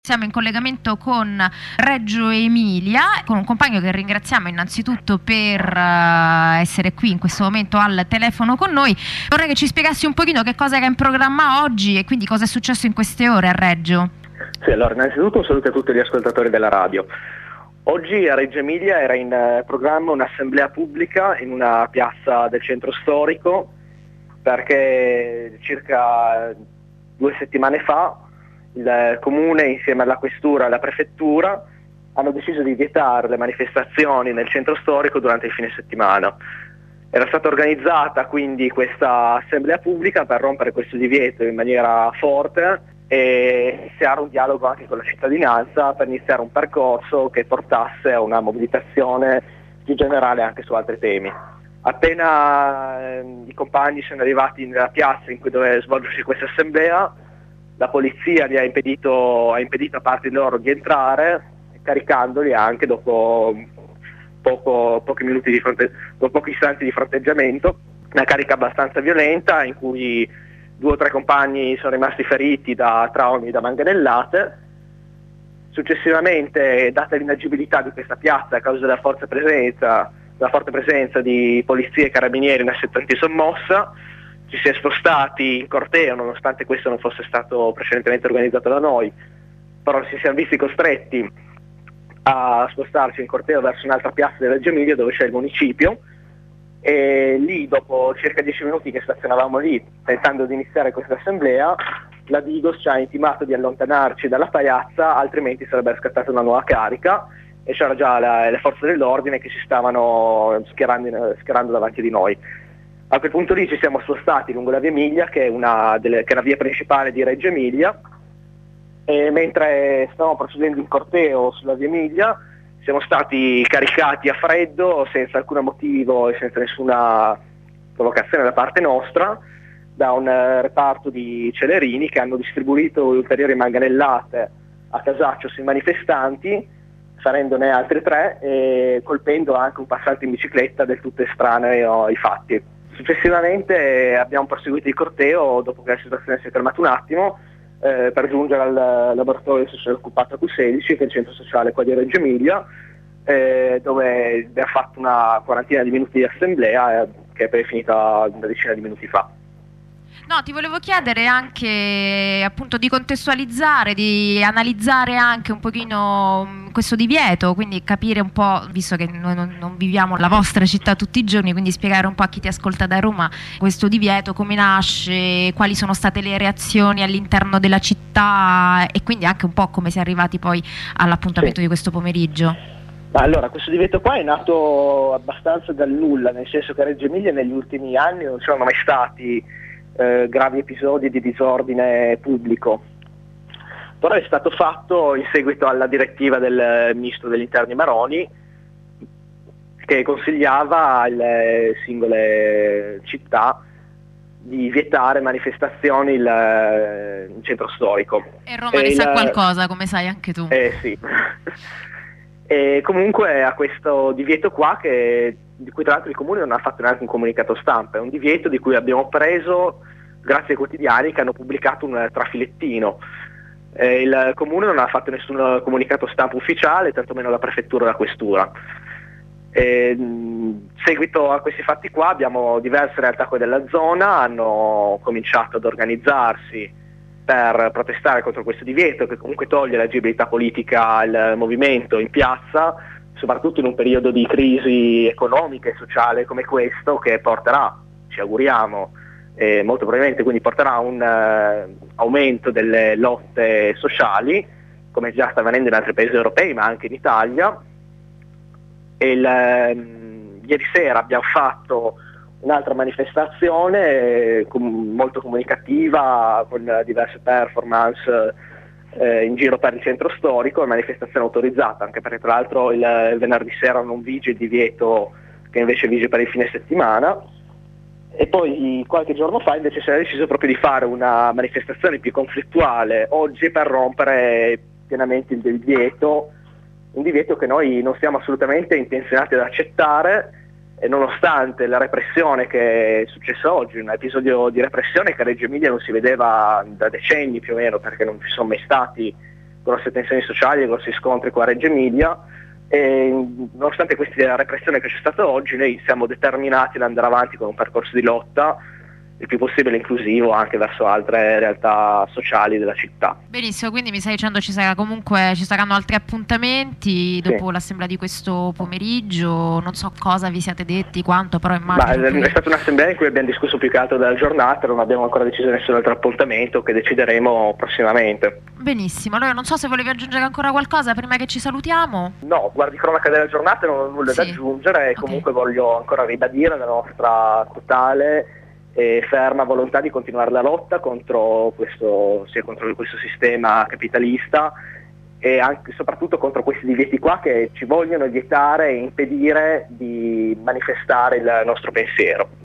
Siamo in collegamento con Reggio Emilia, con un compagno che ringraziamo innanzitutto per essere qui in questo momento al telefono con noi. Vorrei che ci spiegassi un pochino che cosa era in programma oggi e quindi cosa è successo in queste ore a Reggio. Sì, allora innanzitutto un saluto a tutti gli ascoltatori della radio. Oggi a Reggio Emilia era in programma un'assemblea pubblica in una piazza del centro storico, perché circa 2 settimane fa il comune insieme alla questura e alla prefettura hanno deciso di vietare le manifestazioni nel centro storico durante il fine settimana. Era stata organizzata quindi questa assemblea pubblica per rompere questo divieto in maniera forte e iniziare un dialogo anche con la cittadinanza per iniziare un percorso che portasse a una mobilitazione più generale anche su altri temi. Appena i compagni sono arrivati nella piazza in cui doveva svolgersi questa assemblea, la polizia gli ha impedito a parte di loro di entrare, caricandoli anche dopo pochi istanti di fronteggiamento, una carica abbastanza violenta in cui 2 o 3 compagni sono rimasti feriti da traumi da manganellate. Successivamente, data l'inagibilità di questa piazza a causa della forte presenza di polizia e carabinieri, una settanta sommossa, ci si è spostati in corteo, nonostante questo non fosse stato precedentemente organizzato da noi, però ci siamo visti costretti a spostarci in corteo verso un'altra piazza di Reggio Emilia dove c'è il municipio, e lì dopo circa 10 minuti che stazionavamo lì tentando di iniziare questa assemblea, la Digos ci ha intimato di allontanarci dalla piazza, altrimenti sarebbe scattata una nuova carica e c'era già le forze dell'ordine che si stavano schierando davanti di noi. A quel punto lì ci siamo spostati lungo la via Emilia, che è la via principale di Reggio Emilia, e mentre stavamo procedendo in corteo sulla via Emilia siamo stati caricati a freddo, senza alcun motivo e senza nessuna provocazione da parte nostra, da un reparto di celerini che hanno distribuito ulteriori manganellate a casaccio sui manifestanti, ferendone altri 3 e colpendo anche un passante in bicicletta del tutto estraneo ai fatti. Successivamente abbiamo proseguito il corteo dopo che la situazione si è calmata un attimo, per giungere al laboratorio sociale occupato Q16, che è il centro sociale qua di Reggio Emilia, dove abbiamo fatto una quarantina di minuti di assemblea che è poi finita una decina di minuti fa. No, ti volevo chiedere anche appunto di contestualizzare, di analizzare anche un pochino questo divieto, quindi capire un po', visto che noi non viviamo la vostra città tutti i giorni, quindi spiegare un po' a chi ti ascolta da Roma questo divieto, come nasce, quali sono state le reazioni all'interno della città e quindi anche un po' come si è arrivati poi all'appuntamento di questo pomeriggio. Allora, questo divieto qua è nato abbastanza dal nulla, nel senso che a Reggio Emilia negli ultimi anni non c'erano mai stati gravi episodi di disordine pubblico, però è stato fatto in seguito alla direttiva del ministro degli interni Maroni, che consigliava alle singole città di vietare manifestazioni in centro storico. E Roma ne sa qualcosa, come sai anche tu. Sì. E comunque a questo divieto qua, di cui tra l'altro il comune non ha fatto neanche un comunicato stampa, è un divieto di cui abbiamo preso grazie ai quotidiani che hanno pubblicato un trafilettino. Il comune non ha fatto nessun comunicato stampa ufficiale, tantomeno la prefettura o la questura. In seguito a questi fatti qua abbiamo diverse realtà qua della zona, hanno cominciato ad organizzarsi per protestare contro questo divieto, che comunque toglie l'agibilità politica al movimento in piazza, soprattutto in un periodo di crisi economica e sociale come questo, che porterà, ci auguriamo, molto probabilmente quindi porterà a un aumento delle lotte sociali, come già sta avvenendo in altri paesi europei ma anche in Italia. Ieri sera abbiamo fatto un'altra manifestazione molto comunicativa, con diverse performance in giro per il centro storico, manifestazione autorizzata, anche perché tra l'altro il venerdì sera non vige il divieto che invece vige per il fine settimana. E poi qualche giorno fa invece si è deciso proprio di fare una manifestazione più conflittuale oggi per rompere pienamente il divieto, un divieto che noi non siamo assolutamente intenzionati ad accettare, e nonostante la repressione che è successa oggi, un episodio di repressione che a Reggio Emilia non si vedeva da decenni più o meno, perché non ci sono mai stati grosse tensioni sociali e grossi scontri qua a Reggio Emilia, e nonostante questa repressione che c'è stata oggi, noi siamo determinati ad andare avanti con un percorso di lotta il più possibile inclusivo anche verso altre realtà sociali della città. Benissimo, quindi mi stai dicendo ci saranno altri appuntamenti dopo l'assemblea di questo pomeriggio, non so cosa vi siete detti, quanto, però immagino è stata un'assemblea in cui abbiamo discusso più che altro della giornata, non abbiamo ancora deciso nessun altro appuntamento che decideremo prossimamente. Benissimo, allora non so se volevi aggiungere ancora qualcosa prima che ci salutiamo. No, guardi cronaca della giornata non ho nulla da aggiungere, e comunque voglio ancora ribadire la nostra totale e ferma volontà di continuare la lotta contro questo sistema capitalista e anche soprattutto contro questi divieti qua che ci vogliono vietare e impedire di manifestare il nostro pensiero.